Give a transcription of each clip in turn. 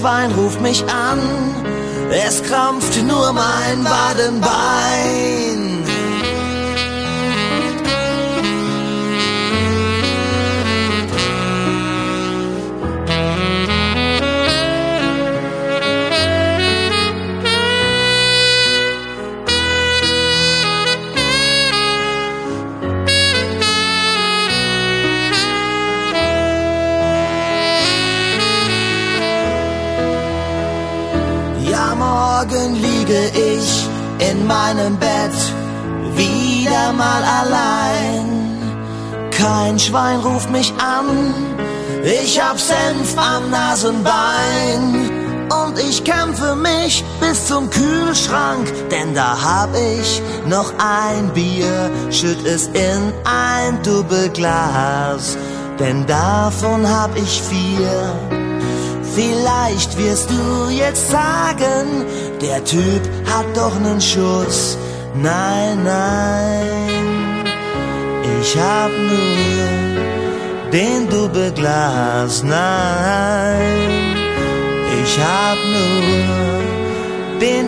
Schwein ruft mich an, es krampft nur mein Wadenbein. Morgen liege ich in meinem Bett, wieder mal allein. Kein Schwein ruft mich an, ich hab Senf am Nasenbein. Und ich kämpfe mich bis zum Kühlschrank, denn da hab ich noch ein Bier. Schütt es in ein Doppelglas, denn davon hab ich 4. Vielleicht wirst du jetzt sagen, der Typ hat doch nen Schuss. Nein, nein, ich hab nur den Doppelglas. Nein, ich hab nur den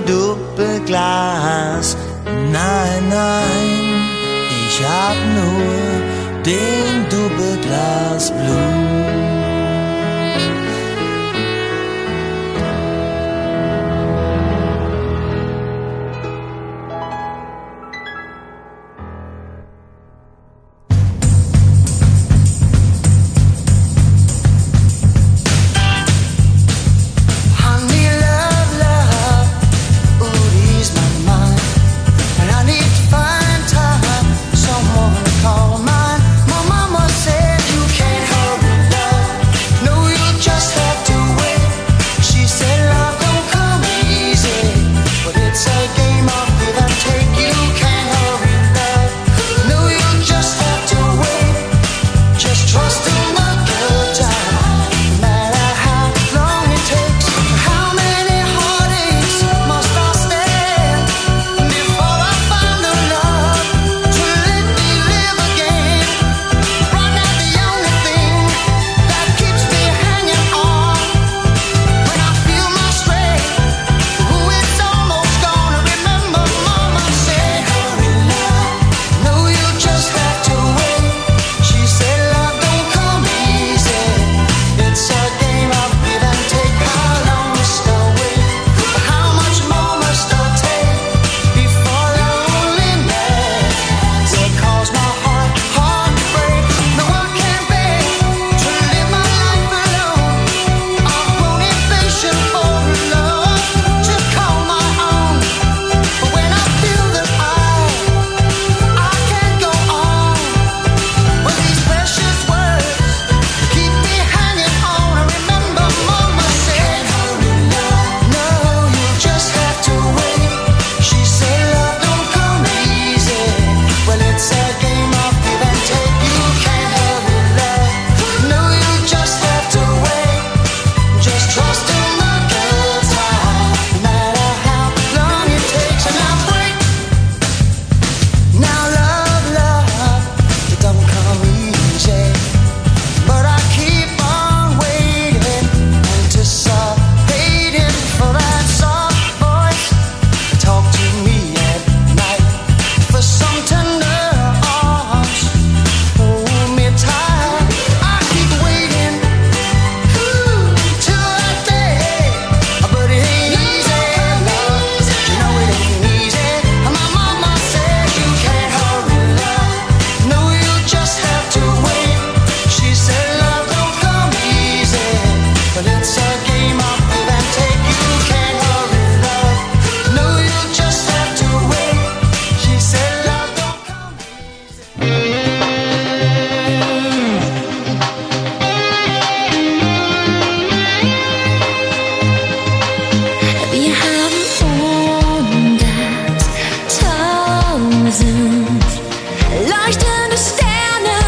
Doppelglas. Nein, nein, ich hab nur den Doppelglas Blut.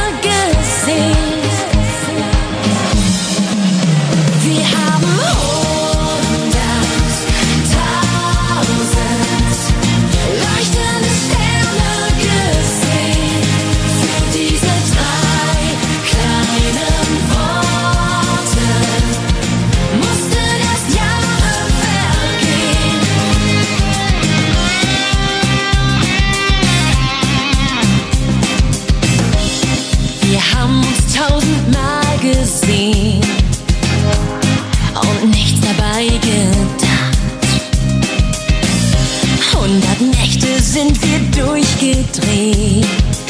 Wir haben und nichts dabei gedacht. 100 Nächte sind wir durchgedreht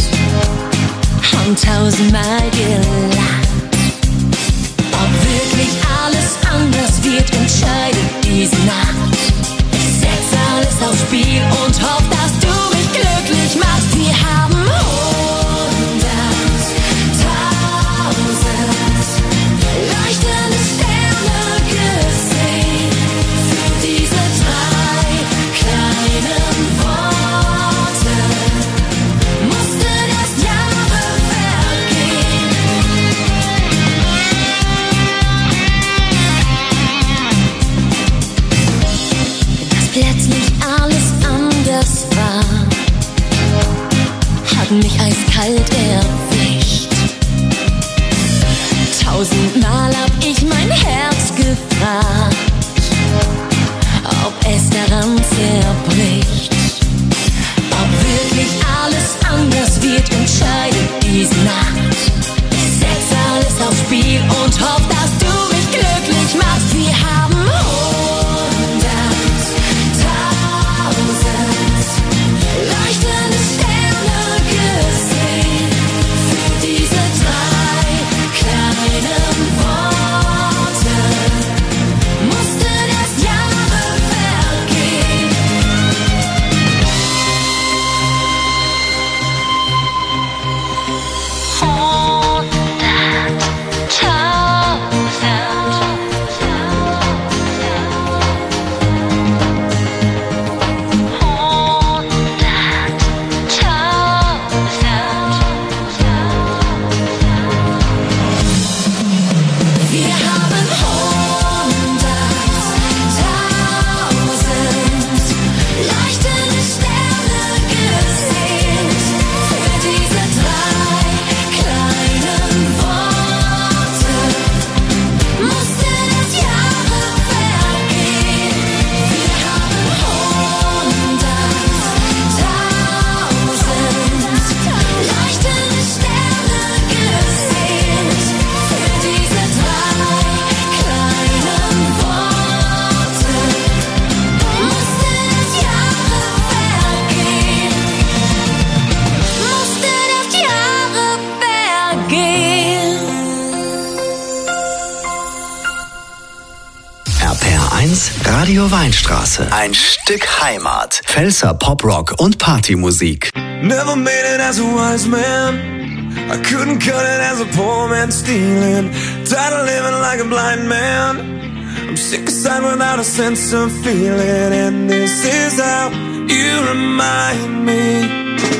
und 1000-mal gelacht. Ob wirklich alles anders wird, entscheidet diese Nacht. Ich setz alles aufs Spiel und hoff, dass du mich glücklich machst. Wir haben 100.000 leuchtende Sterne gesehen. Für diese 3 kleinen Worte musste das Jahre vergehen. Dass plötzlich alles anders war, hat mich eiskalt erwischt. 1000-mal hab ich mein Herz gefragt, ob es daran zerbricht. Ob wirklich alles anders wird, entscheidet diese Nacht. Ich setz alles aufs Spiel und hoff, dass du mich glücklich machst. Wir haben 100.000 leuchtende Sterne gesehen. Für diese 3 kleinen Worte musste das Jahre vergehen. 1 Radio Weinstraße. Ein Stück Heimat. Pfälzer Poprock und Partymusik. Never made it as a wise man. I couldn't cut it as a poor man stealing. Tired of living like a blind man. I'm sick aside without a sense of feeling. And this is how you remind me.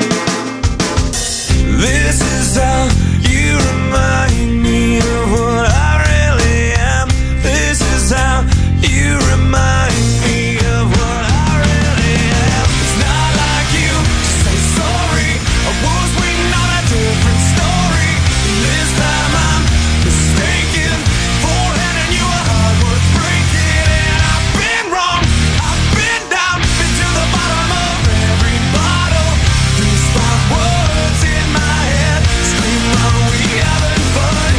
This is how you remind me of what I really am. This is how you remind me of what I really am. It's not like you to say sorry. I was waiting on a different story. This time I'm mistaken for handing you a heart worth breaking. And I've been wrong, I've been down, been to the bottom of every bottle. These 5 words in my head scream, are we having fun?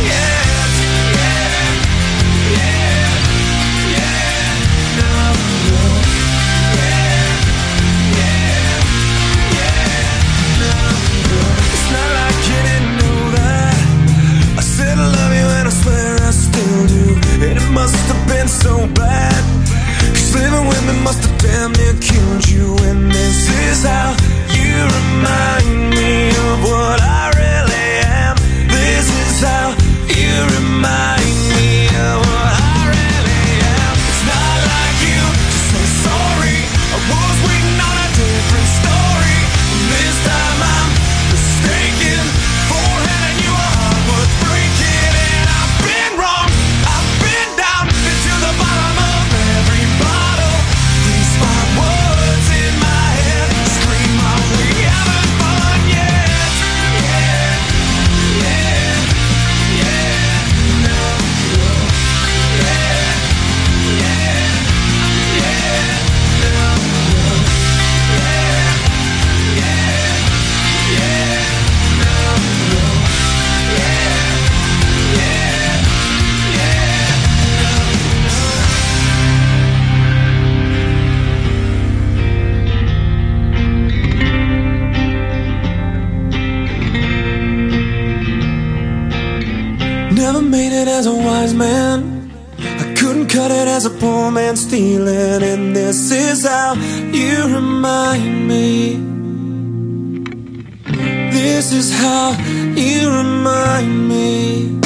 started as a poor man stealing, and this is how you remind me. This is how you remind me.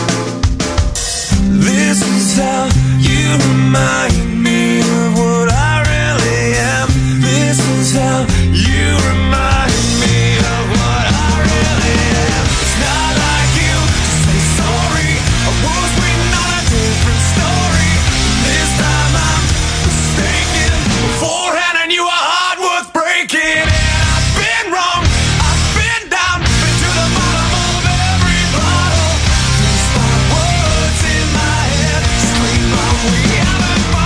This is how you remind me of what I really am. This is how you remind me of what I really am. It's not like you to say sorry. I was waiting on a different story. This time I'm mistaken. Beforehand I knew a heart worth breaking. And I've been wrong, I've been down, been to the bottom of every bottle. These five words in my head scream out, we haven't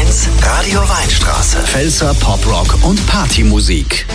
1 Radio Weinstraße. Pfälzer Poprock und Partymusik.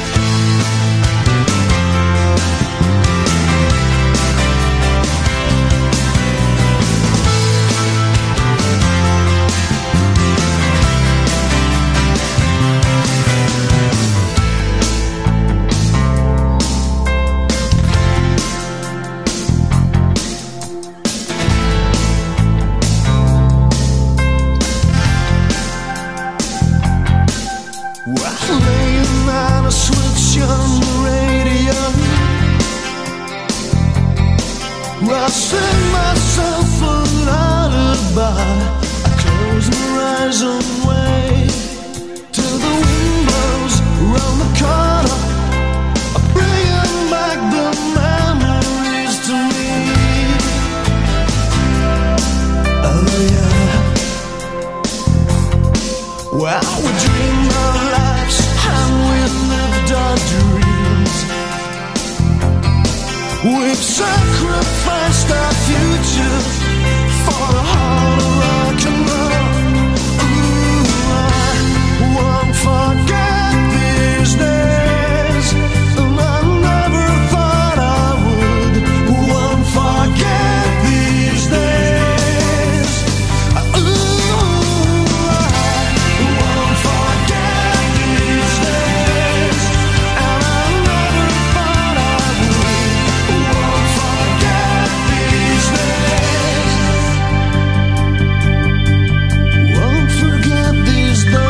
I sing myself a lullaby. I close my eyes and wait till the wind blows around the corner, bringing back the memories to me. Oh yeah. Well, we dreamed our lives and we lived our dreams. We've sacrificed our future for the heart of rock and roll. Ooh, I won't forget these days, and I never thought I would. Won't forget these days. Ooh, I won't forget these days, and I never thought I would. Won't forget these days. Won't forget these days.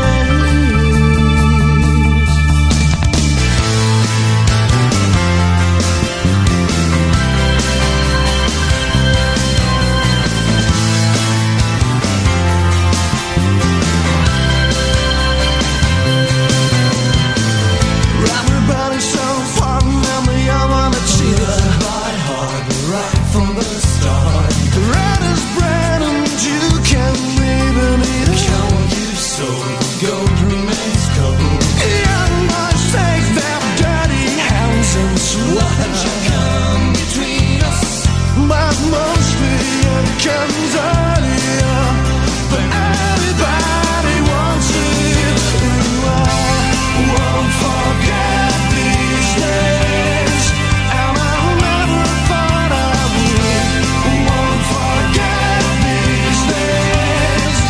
Everybody's so far now, me, I wanna cheer by heart right from the start. Red is bread and you can't even eat it. Can't you so gold remains cold. Young boys take their dirty hands and sweat. You come between us, but mostly it comes earlier. But everybody wants it. Ooh, I won't forget these days, and I never thought I would. Won't forget these days.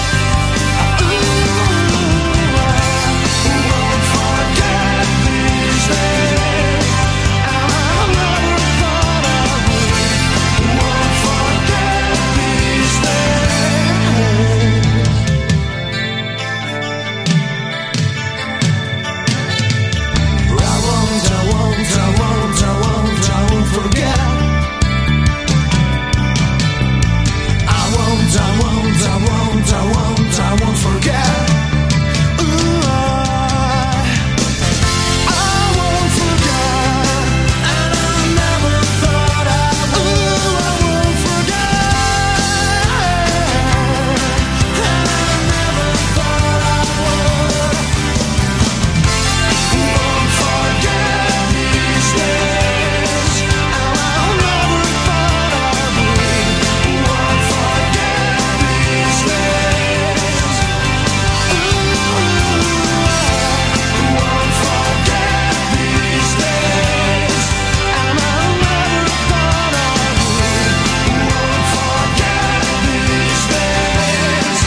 Ooh, I won't forget these days, and I never thought I would. Won't forget these days. I won't forget. I won't forget. Ooh, I won't forget, and I never thought I would. Ooh, I won't forget, and I never thought I would. Won't forget these days, and I never thought I would. Won't forget these days. Ooh, won't forget these days, and I never thought I would. Won't forget these days.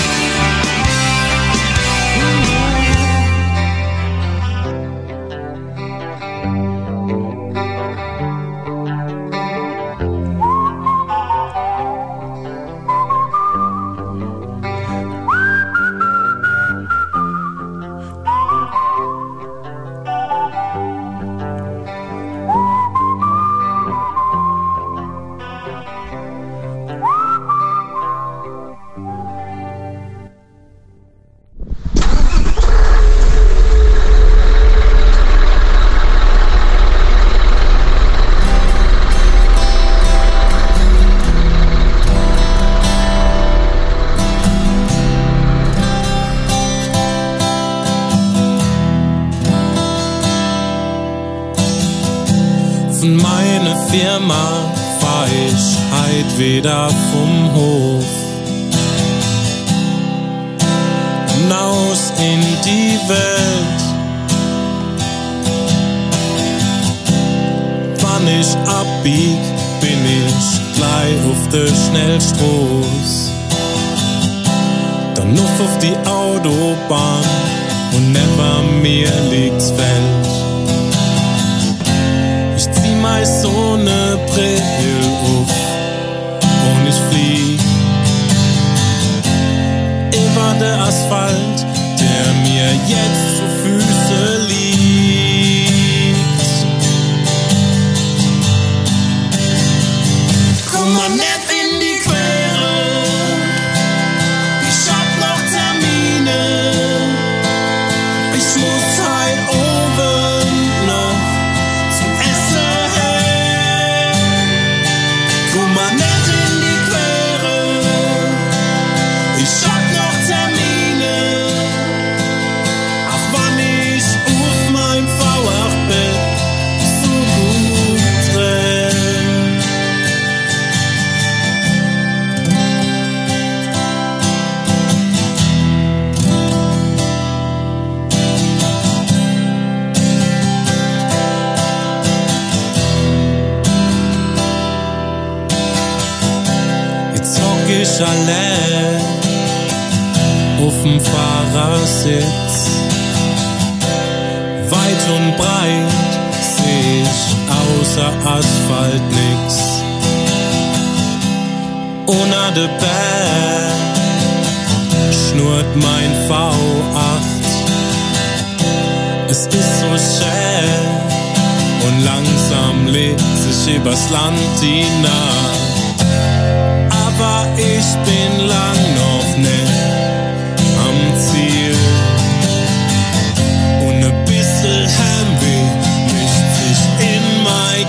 Von meiner Firma fahr ich heut wieder vom Hof. Hinaus raus in die Welt. Wann ich abbieg, bin ich gleich auf der Schnellstraße. Dann noch auf die Autobahn und neben mir liegt's Feld. Ich zieh meist so ne Brille auf und ich flieg über der Asphalt, der mir jetzt zu Füße liegt. Komm mal nicht in die Quere, ich hab noch Termine, ich muss heut oben noch zum Essen hin. Komm mal nicht in die Quere, ich hab noch Termine, auch wann ich auf mein V8-Bett so gut renn. Jetzt hock ich allein auf'm Fahrersitz. Weit und breit seh ich außer Asphalt nix. Unter de Berg schnurrt mein V8. Es ist so schön und langsam legt sich übers Land hinein. Aber ich bin lang noch nicht am Ziel. Und ne bissel Heimweh mischt sich in mein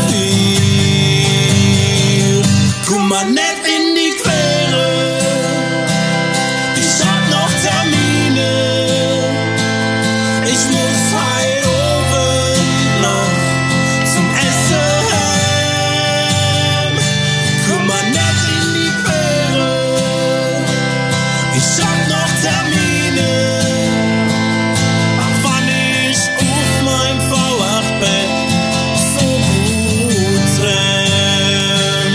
Gefühl. Komm mal nicht in die Quere, ich hab noch Termine, ich muss heut oben noch zum Essen heim. Komm mal nicht in die Quere, ich hab noch Termine, auch wann ich auf mein V8-Bett so gut renn.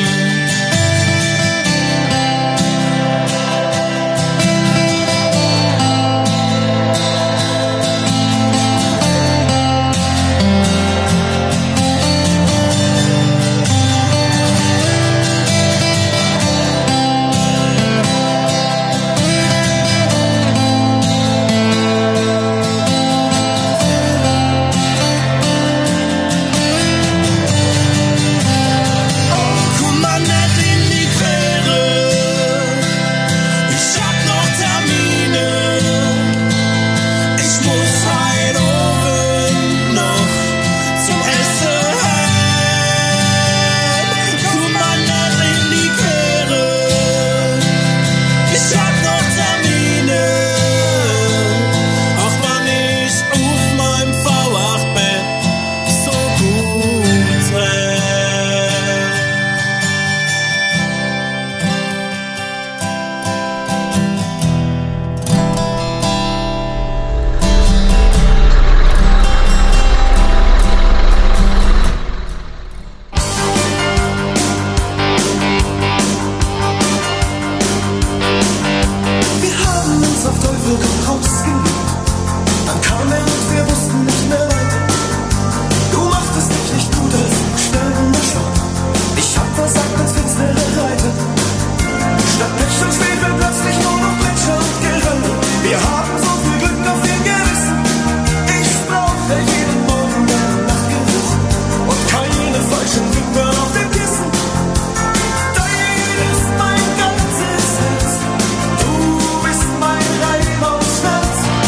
Komm mal nicht in die Quere, ich hab noch Termine, ich muss heut oben noch zum Essen heim. Komm mal nicht in die Quere, ich hab noch Termine, auch wann ich auf meinem V8-Bett so gut renn. Wir haben uns auf Teufel komm raus geliebt. Dann kam er und wir wussten nicht mehr weiter. Du machtest dich nicht gut als sterbender Schwan. Ich hab versagt ins finstere Reiter. Statt Pech und Schwefel plötzlich nur noch Gletscher und Geröll. Wir haben so viel Glück auf dem Gewissen. Ich brauche jeden Morgen deinen Nachtgeruch und keine falschen Finger auf dem Kissen. Dein ist mein ganzes Herz. Du bist mein Reim aus Schmerz.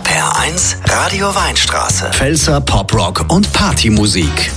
SWR1 Radio Weinstraße. Pfälzer Poprock und Partymusik.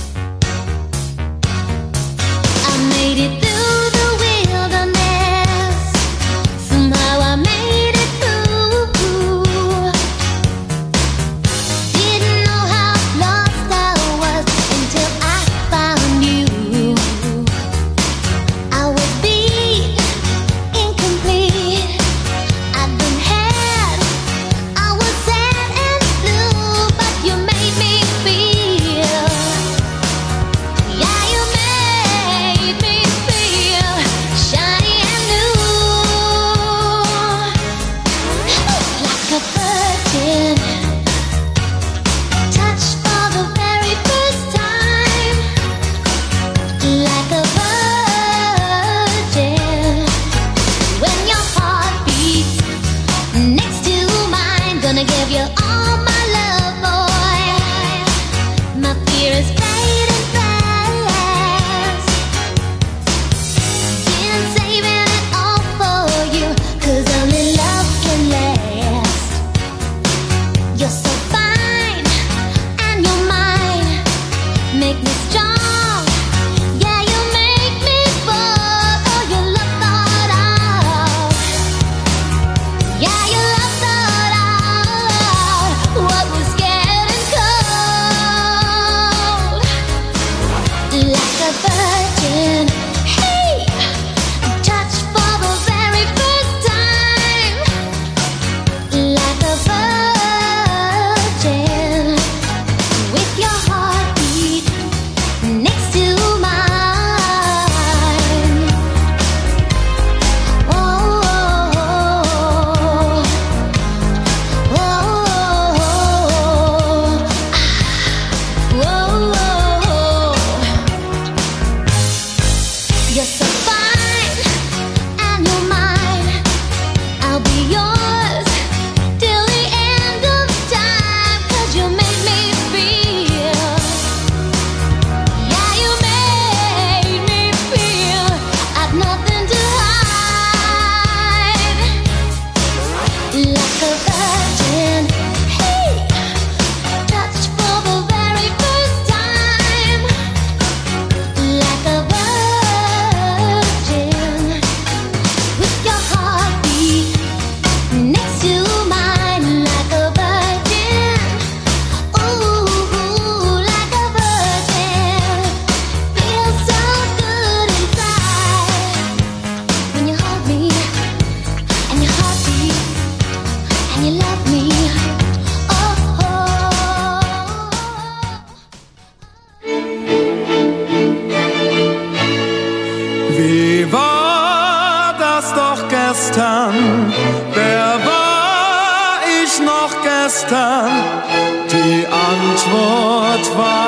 Die Antwort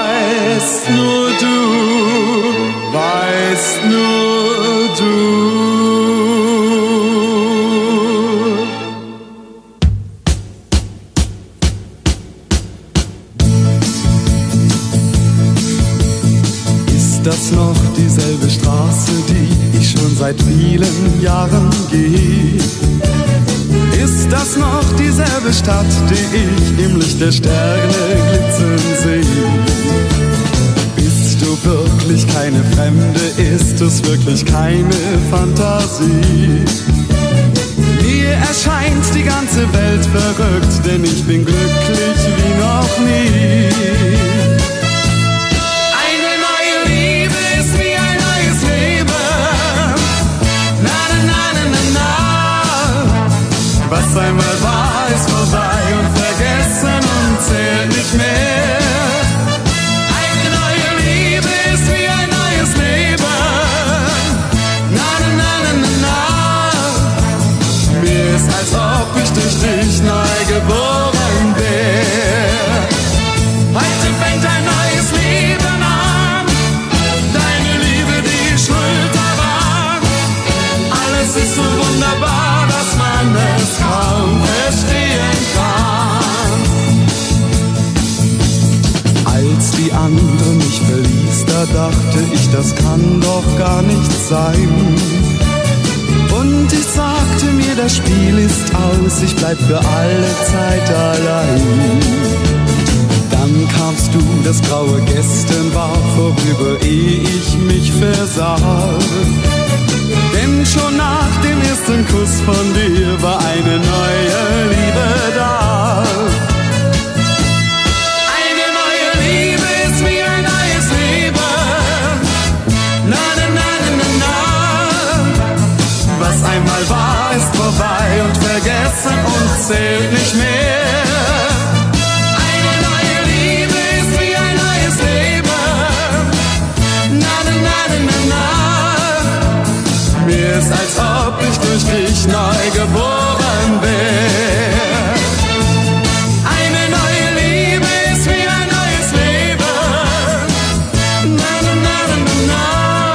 weißt nur du, weißt nur du. Ist das noch dieselbe Straße, die ich schon seit vielen Jahren gehe? Ist das noch dieselbe Stadt, die ich im Licht der Sterne glitzern sehe? Bist du wirklich keine Fremde? Ist es wirklich keine Fantasie? Mir erscheint die ganze Welt verrückt, denn ich bin glücklich wie noch nie. Eine neue Liebe ist wie ein neues Leben. Na, na, na, na, na, na. Was einmal war, ist vorbei und vergessen und zählt nicht mehr. Eine neue Liebe ist wie ein neues Leben. Na, na, na, na, na, na. Mir ist, als ob ich durch dich neu geboren wär. Heute fängt ein neues Leben an. Deine Liebe, die schuld daran. Alles ist so wunderbar, dass man es kaum verstehen kann. Als die andere mich verließ, da dachte ich, das kann doch gar nicht sein. Und ich sagte mir Freunde, das Spiel ist aus, ich bleib für alle Zeit allein. Dann kamst du, das graue Gestern war vorüber, ehe ich mich versah. Denn schon nach dem ersten Kuss von dir war eine neue Liebe da. Eine neue Liebe ist wie ein neues Leben. Na, na, na, na, na, na. Was einmal war, ist vorbei und vergessen und zählt nicht mehr. Eine neue Liebe ist wie ein neues Leben. Na, na, na, na, na, na. Mir ist, als ob ich durch dich neu geboren wär. Eine neue Liebe ist wie ein neues Leben. Na, na, na, na, na, na.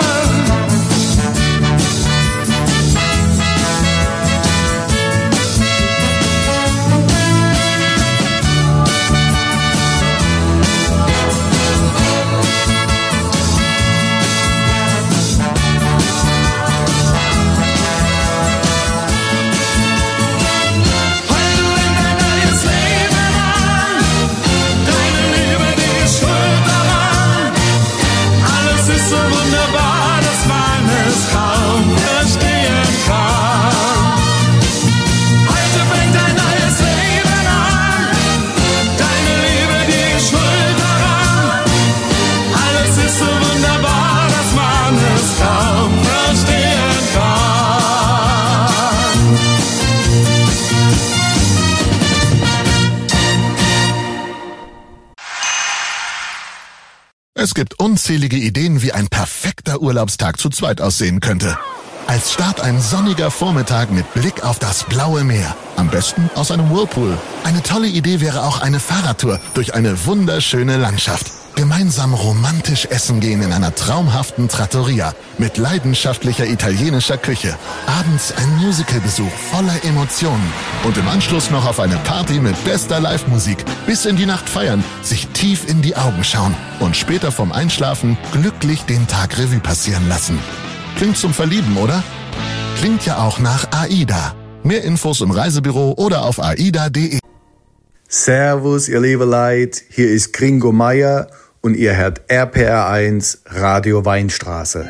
Es gibt unzählige Ideen, wie ein perfekter Urlaubstag zu zweit aussehen könnte. Als Start ein sonniger Vormittag mit Blick auf das blaue Meer. Am besten aus einem Whirlpool. Eine tolle Idee wäre auch eine Fahrradtour durch eine wunderschöne Landschaft. Gemeinsam romantisch essen gehen in einer traumhaften Trattoria mit leidenschaftlicher italienischer Küche. Abends ein Musicalbesuch voller Emotionen. Und im Anschluss noch auf eine Party mit bester Live-Musik. Bis in die Nacht feiern, sich tief in die Augen schauen und später vorm Einschlafen glücklich den Tag Revue passieren lassen. Klingt zum Verlieben, oder? Klingt ja auch nach AIDA. Mehr Infos im Reisebüro oder auf aida.de. Servus, ihr liebe Leute, hier ist Gringo Meier und ihr hört RPR1 Radio Weinstraße.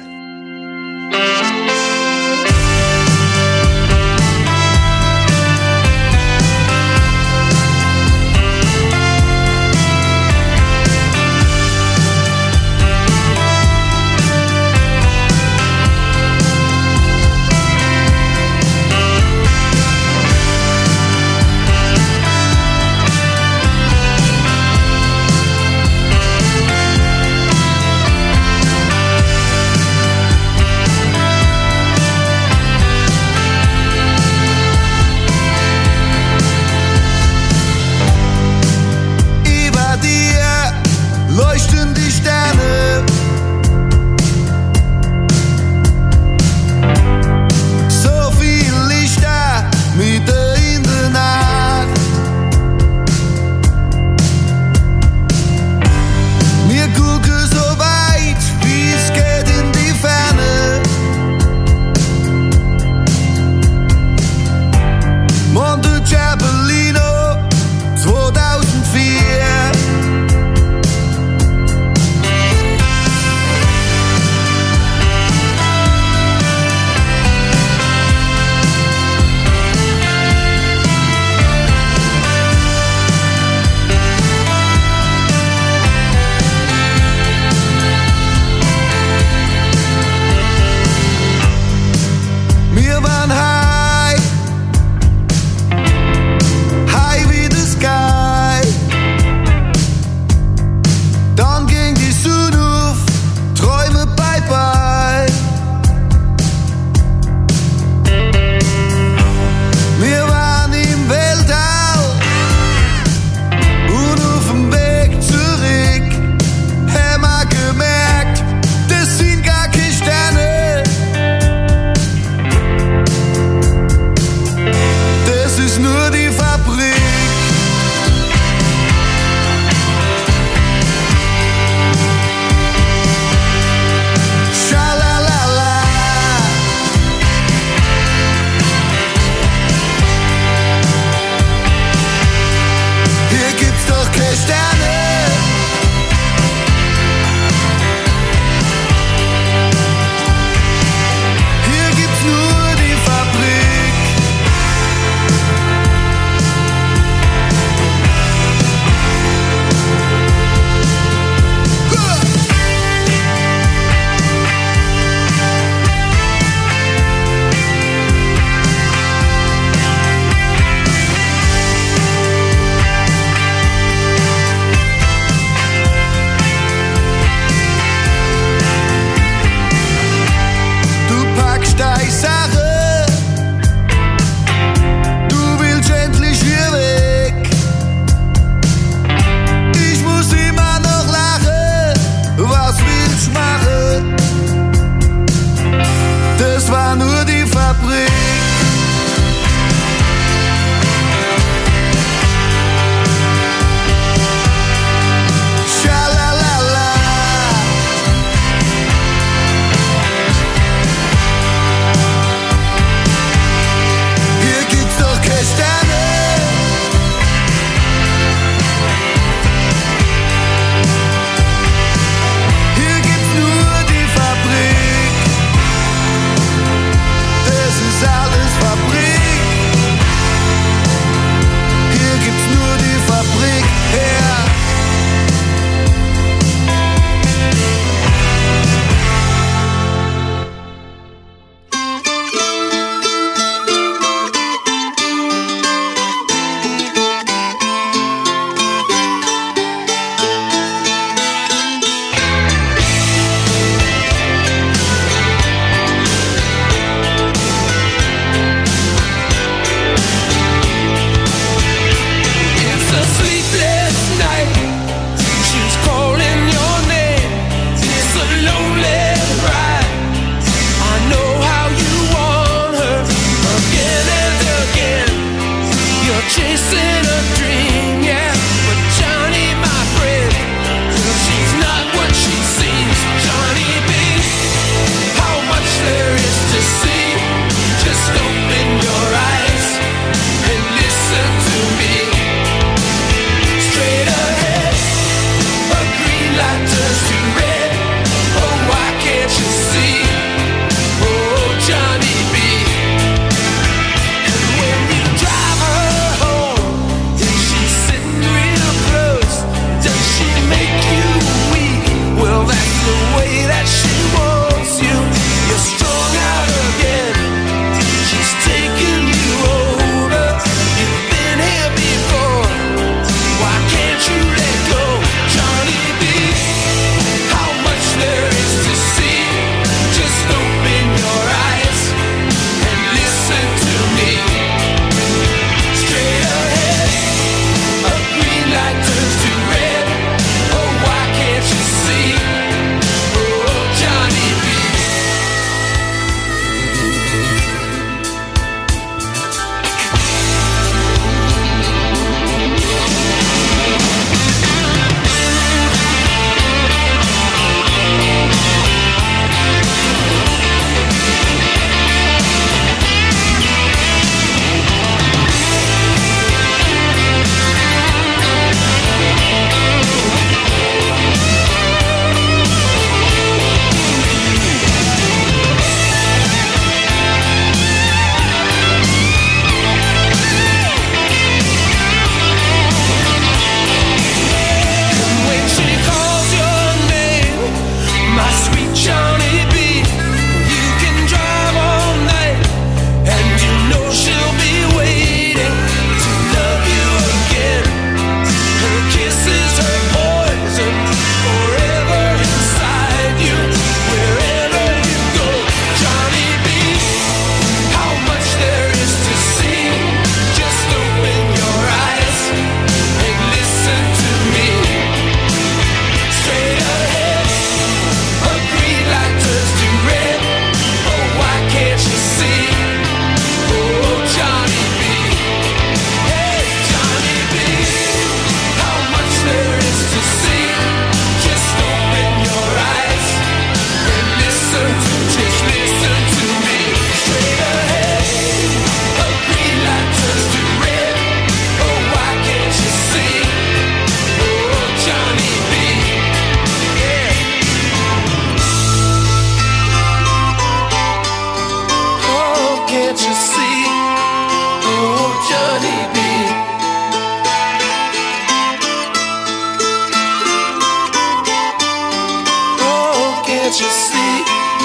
can't you see?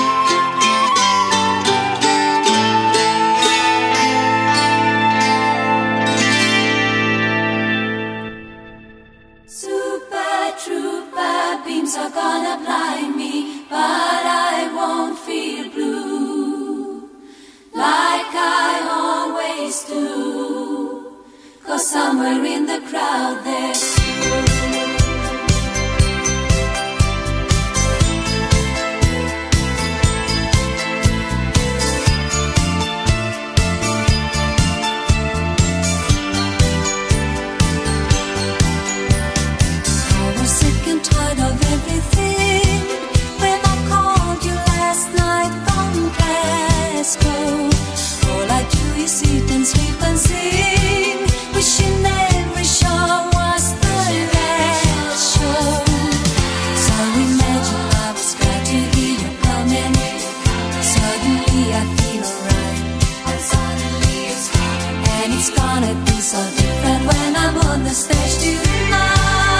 Super trooper beams are gonna blind me, but I won't feel blue like I always do, 'cause somewhere in the crowd there's you. All I do is eat and sleep and sing, wishing every show was the last show. So imagine I was glad to hear you coming. Suddenly I feel alright, and suddenly it's fine. And it's gonna be so different when I'm on the stage tonight.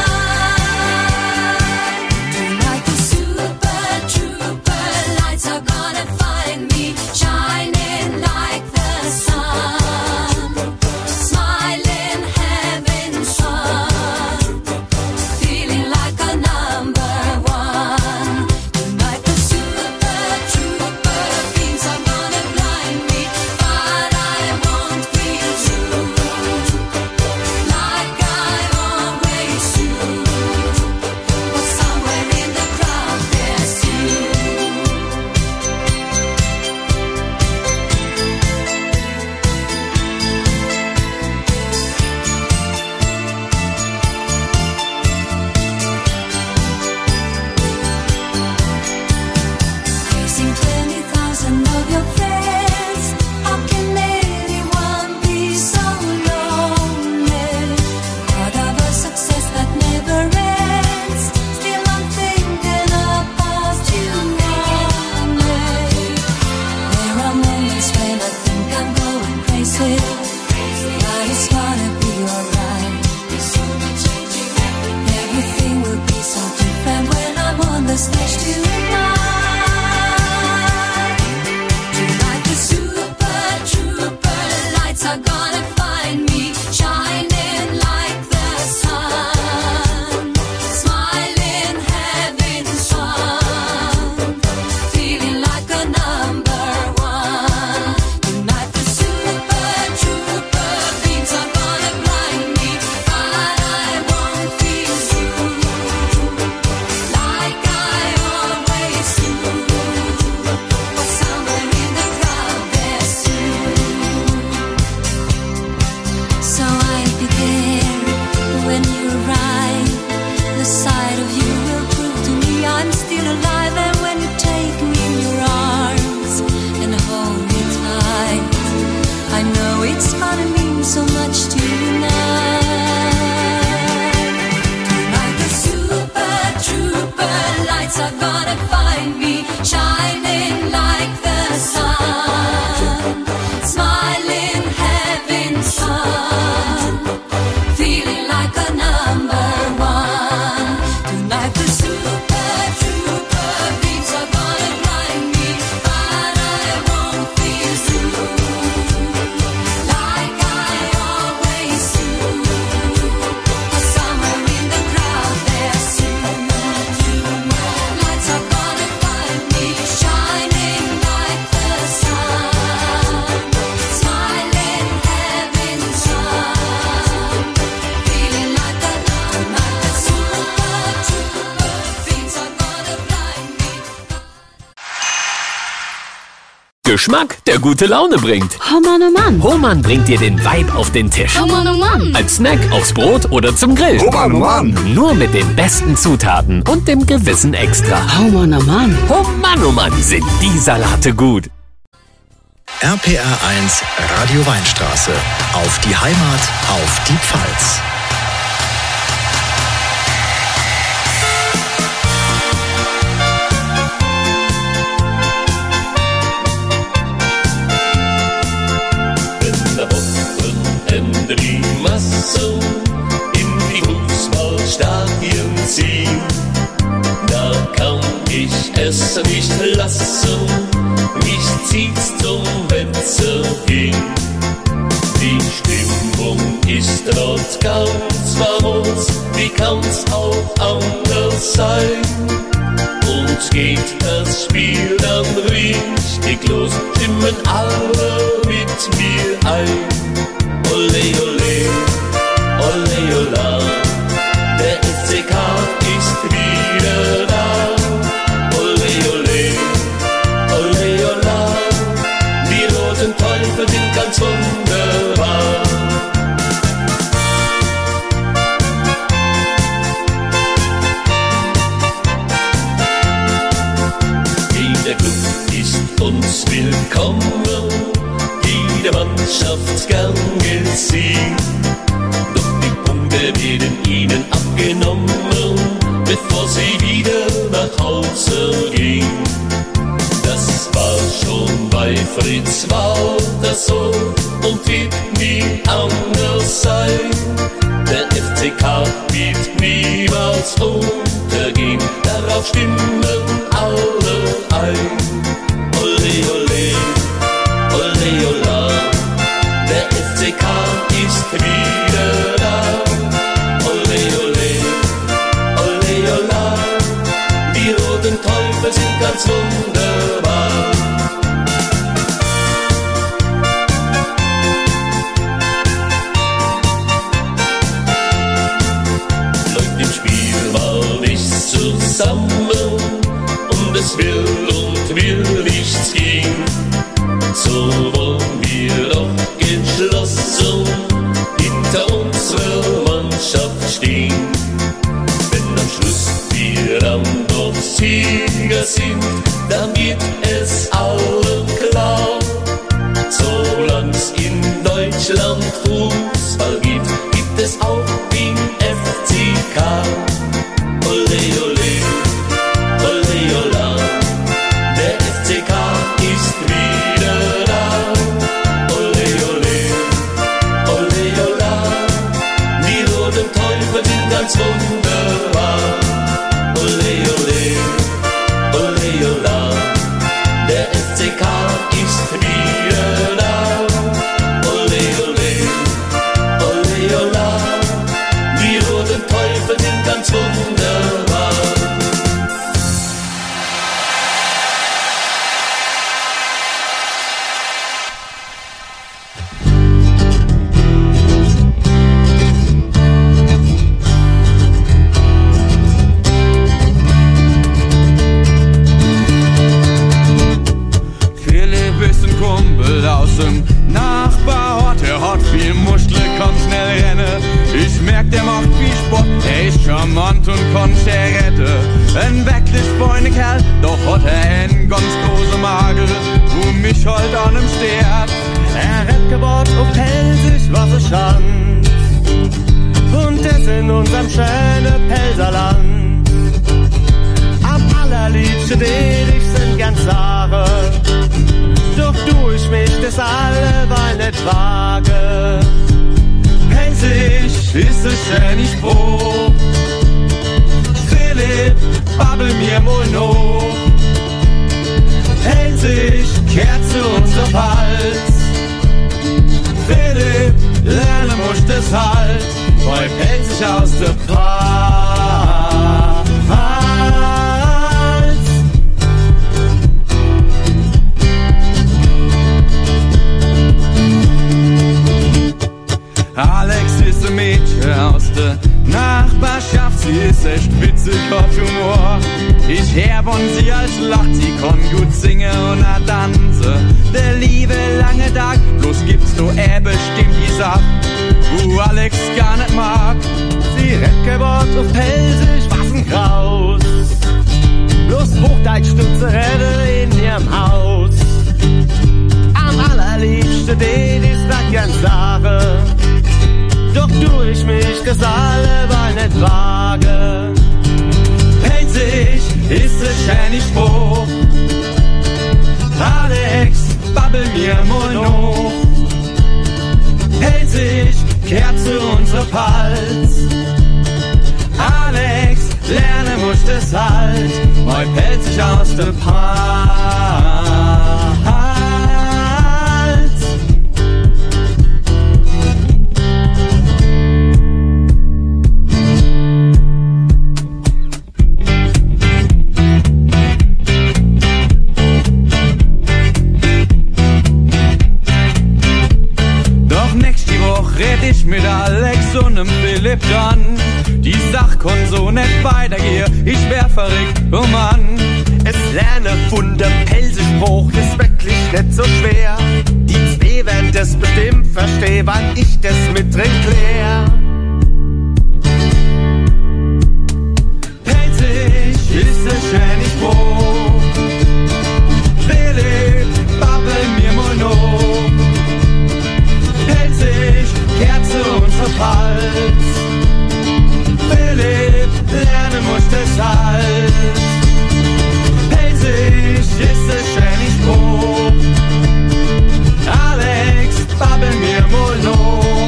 Tonight the super trooper lights are gonna find me shining like the sun, smiling, having fun, feeling like a number one. Tonight the super trooper beams are gonna blind me, but I won't feel true like I always do. But somewhere in the crowd there's you. Facing 20,000 of your friends, how can anyone be so lonely? Part of a success that never ends. Still I'm thinking about you only. There are moments when I think I'm going crazy, but it's gonna be alright. Everything will be so different when I'm on the stage tonight. Tonight the super trooper lights are gonna find me shining like the sun, smiling, having fun, feeling like a number one. Tonight the super trooper beams are gonna blind me, but I won't feel true like I always do. But somewhere in the crowd there's you. So I'll be there when you arrive. The sight of you will prove to me I'm still alive. And when you take me in your arms and hold me tight, I know it's gonna mean so much tonight. Tonight the super trooper lights are gonna find me shining like the sun, smiling, having fun, feeling like a number one. Tonight the super trooper beams are gonna blind me, but I won't feel true like I always do. 'Cause somewhere in the crowd there's you. Lights are gonna find me shining like the sun, smiling, having fun, feeling like a number. The super trooper beams are gonna blind me. Geschmack, der gute Laune bringt. Oh Mann, oh Mann. Hohmann bringt dir den Vibe auf den Tisch. Oh Mann, oh Mann. Als Snack, aufs Brot oder zum Grill. Mann, oh Mann. Nur mit den besten Zutaten und dem gewissen Extra. Oh Mann, oh Mann. Oh Mann, sind die Salate gut. RPR 1 Radio Weinstraße. Auf die Heimat, auf die Pfalz. Wenn der Wochenende die Massen in die Fußballstadien ziehen, da kann ich es nicht lassen, mich zieht's zum Wetzel hin. Die Stimmung ist dort ganz famos, wie kann's auch anders sein? Und geht das Spiel dann richtig los, stimmen alle mit mir ein. Ole, ole, ole, ola, der FCK ist wieder da. Ole, ole, ole, ola, die roten Teufel sind ganz wunderbar. Der Club ist uns willkommen, jede Mannschaft gern gesehen. Doch die Punkte werden ihnen abgenommen, bevor sie wieder nach Hause gehen. Das war schon bei Fritz Walter so und wird nie anders sein. Der FCK wird niemals untergehen, darauf stimmen alle ein. Ole, ole, ole, ola, der FCK ist wieder da. Ole, ole, ole, ola, die roten Teufel sind ganz wunderbar. Läuft im Spiel mal nichts zusammen und es will nichts gehen, so wollen wir doch geschlossen hinter unserer Mannschaft stehen. Wenn am Schluss wir dann doch Sieger sind, dann wird es allen klar. Solang's in Deutschland Fußball gibt es auch den FCK. Ole, ole, ole, ola, der FCK ist wieder da. Ole, ole, ole, ola, die roten Teufel sind ganz wunderbar. Ole, ole, ole, ola, der FCK ist wieder da. Ole, ole, ole, ola, die roten Teufel sind ganz wunderbar. Aus dem Nachbarort, der hat viel Muschel, kann schnell rennen. Ich merk, der macht viel Sport, er ist charmant und kann sehr retten. Ein wirklich feiner Kerl, doch hat er einen ganz großen Magel, wo mich halt an ihm stört. Er hat gebaut auf Pelsisch, was er schand, und das in unserem schönen Pelserland. Am allerliebsten ich sind ganz Sache, doch tu ich mich das alleweil nicht wage. Pelsisch ist es schön, ich froh. Philipp, babbel mir mal noch. Pelsisch kehrt zu unserem Hals. Philipp, lernen muss das halt, weil Pelsisch aus der Pfalz. Alex ist ein Mädchen aus der Nachbarschaft, sie ist echt witzig, hat Humor. Ich hör von sie als lacht, sie kann gut singen und auch tanzen. Der liebe lange Tag, bloß gibt's du bestimmt die Sache, wo Alex gar nicht mag. Sie rennt gebot auf Pelsisch, was ein Kraus. Bloß Hochdeutsch tut sie rede in ihrem Haus. Am allerliebsten den ist das ganz Sache, doch tu ich mich das alleweil nicht wage. Pelsisch ist es schön, ich froh. Alex, babbel mir mal noch. Pelsisch kehrt zu unserer Pfalz. Alex, lerne muss das halt, moi pellt sich aus dem Hals. Doch nächste Woche red ich mit Alex und dem Philipp dann. Die Sach kann so nicht weitergehen, ich wär verrückt, oh Mann. Es lerne von dem Pelzespruch, ist wirklich nicht so schwer. Die zwei werden das bestimmt verstehen, wann ich das mit drin klär. Pelzig ist ein schöner Spruch. Philipp, babbel mir mal noch. Pelzig, Kerze und Verfalls. Philipp, lerne muss das halt. Pelzig ist ein schöner Spruch. Alex, babbel mir mal noch.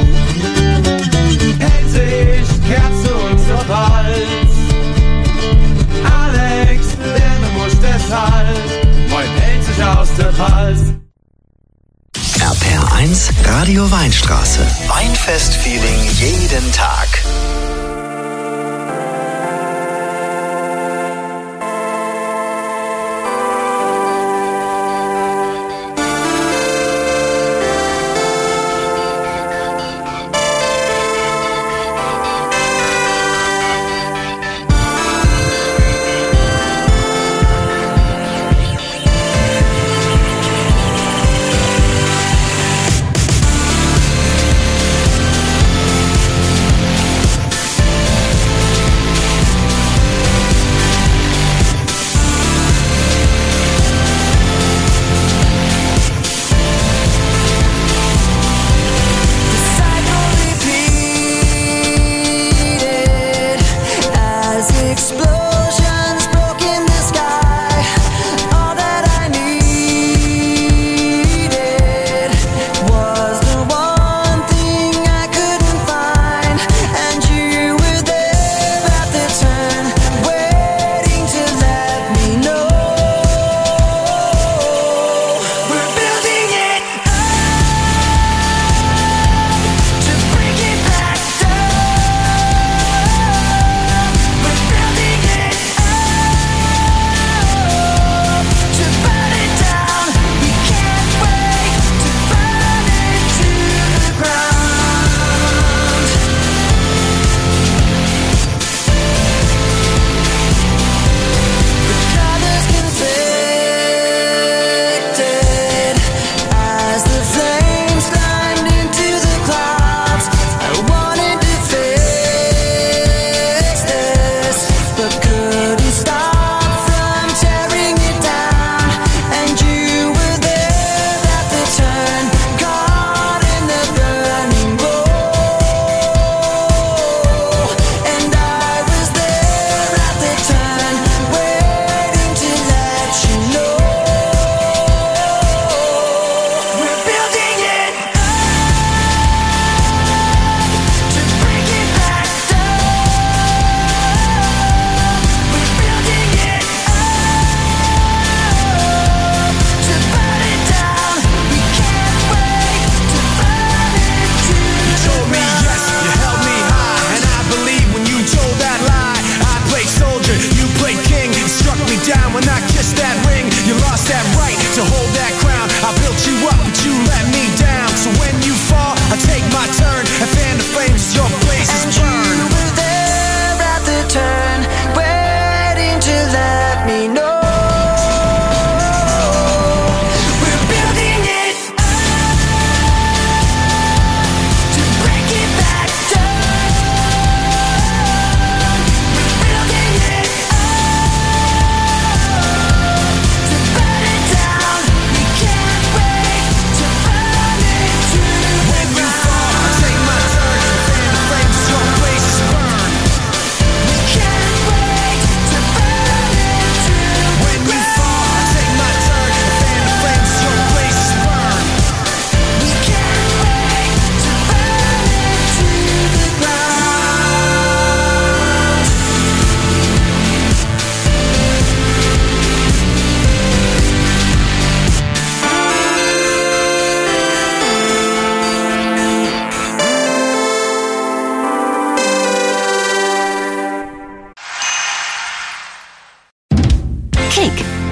Pelzig, Kerze und Verfalls. Alex, lerne muss das halt. Moin, pelzig aus der Hals. RPR1 Radio Weinstraße. Weinfest-Feeling jeden Tag.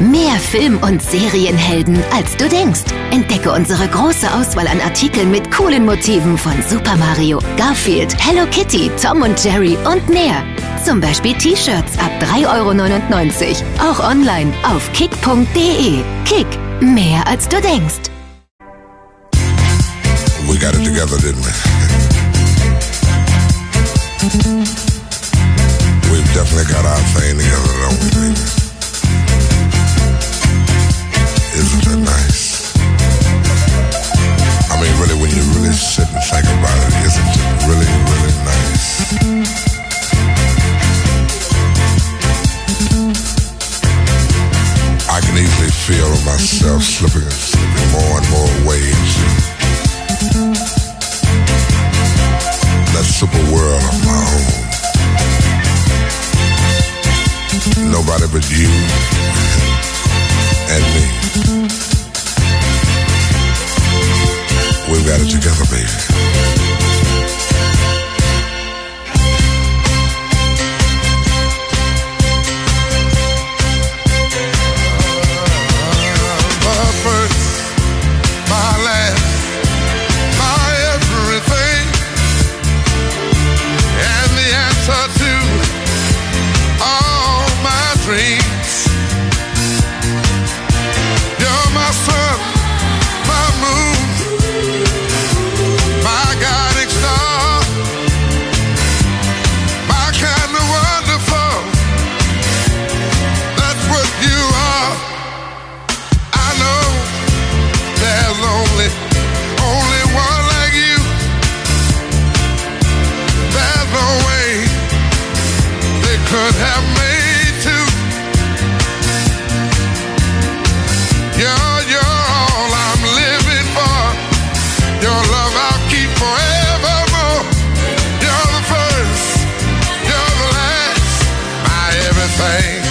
Mehr Film- und Serienhelden, als du denkst. Entdecke unsere große Auswahl an Artikeln mit coolen Motiven von Super Mario, Garfield, Hello Kitty, Tom und Jerry und mehr. Zum Beispiel T-Shirts ab 3,99 €. Auch online auf kick.de. Kick, mehr als du denkst. We got it together, didn't we? We've definitely got our thing together, don't we, baby? Isn't that nice? I mean, really, when you really sit and think about it, isn't it really, really nice? I can easily feel myself slipping more and more away into that super world of my own. Nobody but you and me. We've got it together, baby. Could have made two. You're all I'm living for. Your love I'll keep forevermore. You're the first, you're the last, my everything.